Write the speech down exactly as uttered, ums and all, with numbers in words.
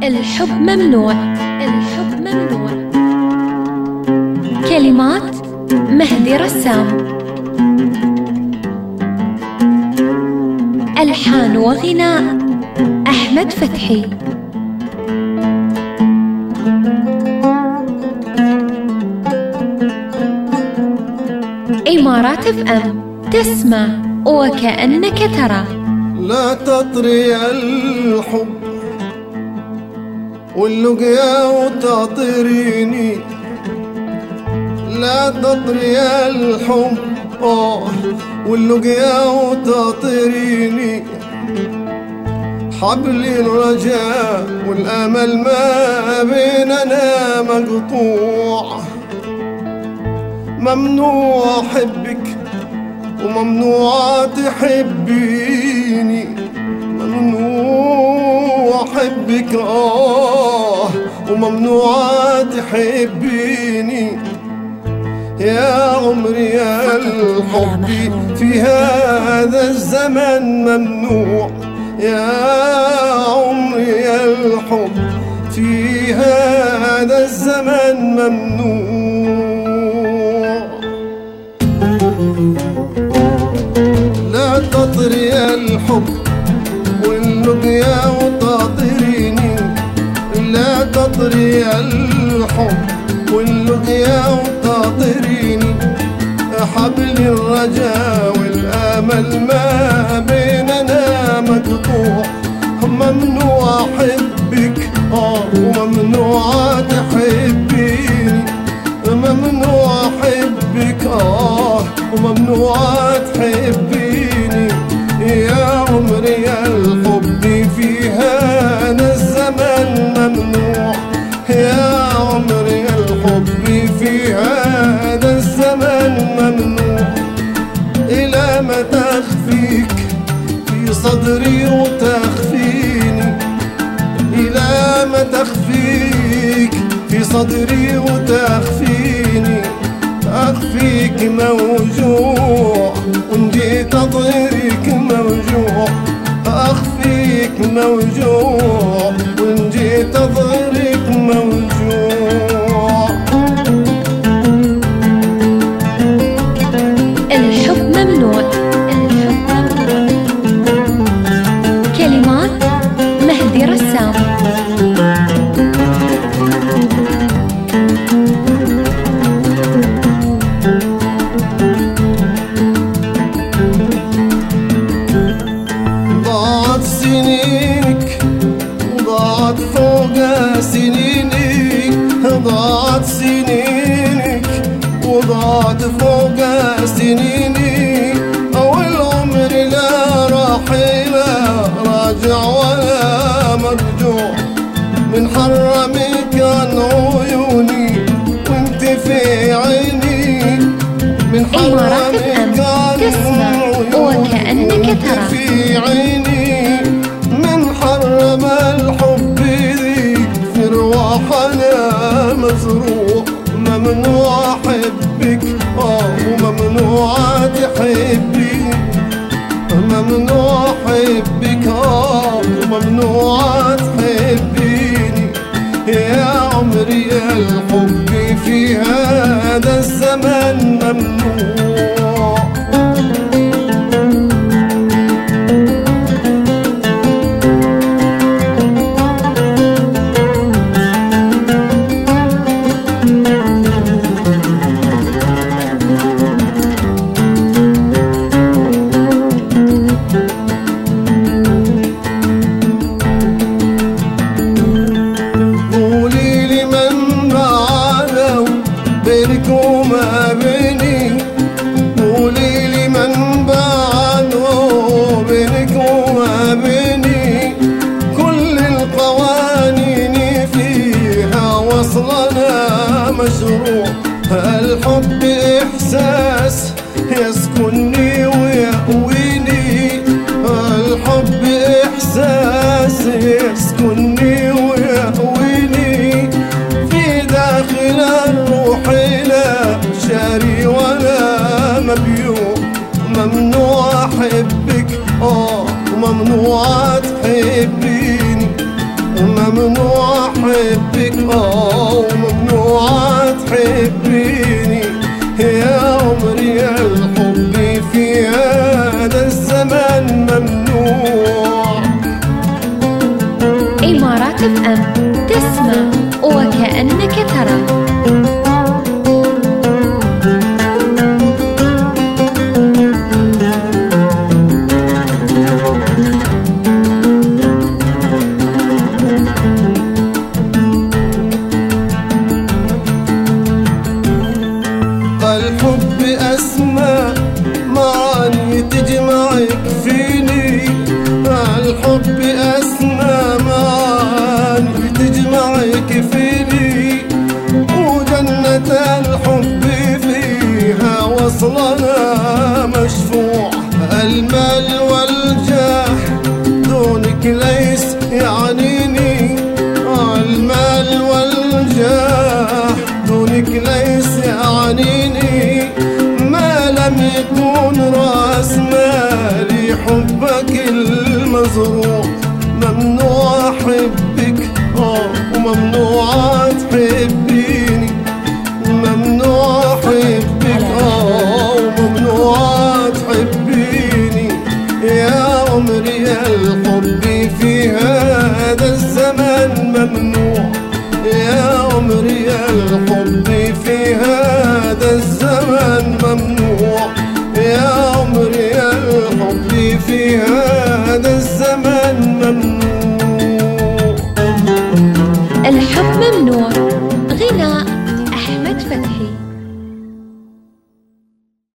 الحب ممنوع. الحب ممنوع. كلمات مهدي رسام. ألحان وغناء أحمد فتحي. إمارات اف ام، تسمع وكأنك ترى. لا تطري الحب واللقيا وتعطريني، لا تطري الحب آه واللقيا وتعطريني. حبل الرجاء والأمل ما بيننا مقطوع، ممنوع أحبك وممنوع تحبيني، ممنوع أحبك آه وممنوع تحبيني. يا عمري يا الحب في هذا الزمن ممنوع، يا عمري يا الحب في هذا الزمن ممنوع. لا تطري الحب واللقيا وتعطريني، لا تطري الحب واللقيا وتعطريني. حبل الرجاء والآمل ما بيننا مقطوع، ممنوع أحبك آه وممنوع تحبيني، ممنوع أحبك آه وممنوع تحبيني. يا عمري يا الحب في هذا الزمن ممنوع، يا عمري يا الحب في هذا الزمن ممنوع. إلى متى أخفيك في صدري وتخفيني، إلى متى أخفيك في صدري وتخفيني. أخفيك موجوع وإن جيت أضرك موجوع، أخفيك موجوع وإن جيت أضرك موجوع. الحب ممنوع. الحب ممنوع. كلمات مهدي رسام. ضاعت سنينك وضاعت فوق سنينك، ضاعت سنينك وضاعت فوق سنيني. والعمر لا راحلة راجع ولا مرجوع، من حرمك عن عيوني وانت في عيني، من حرمك عن عيوني في عيني. من حرم الحب ذي في رواحنا مزروع، ممنوع أحبك آه وممنوع تحبي، ممنوع أحبك آه وممنوع تحبيني. يا عمري يا الحب في هذا الزمن ممنوع. بينك وما بيني، قولي لي من بعده بينك وما بيني. كل القوانين فيها وصلنا مشروع، الحب إحساس يسكنني ويأويني، الحب إحساس يسكنني ويأويني. في داخل الروح لا شاري ولا مبيوع، ممنوع أحبك آه وممنوع تحبيني، ممنوع أحبك أو ممنوع تحبيني يا عمري، الحب في هذا الزمن ممنوع. إمارات اف ام، تسمع وكأنك ترى. الحب أسمى معاني تجمعك فيني، الحب أسمى معاني تجمعك فيني، وجنة الحب فيها وصلنا مشفوع. المال والجاه دونك ليس يعنيني، المال والجاه دونك ليس يعنيني، ما لم يكون راس مالي حبك المزروع. ممنوع أحبك آه وممنوع تحبيني، ممنوع أحبك آه وممنوع تحبيني يا عمري، الحب في هذا الزمن ممنوع يا عمري، الحب في هذا الزمن ممنوع يا عمري، الحب في هذا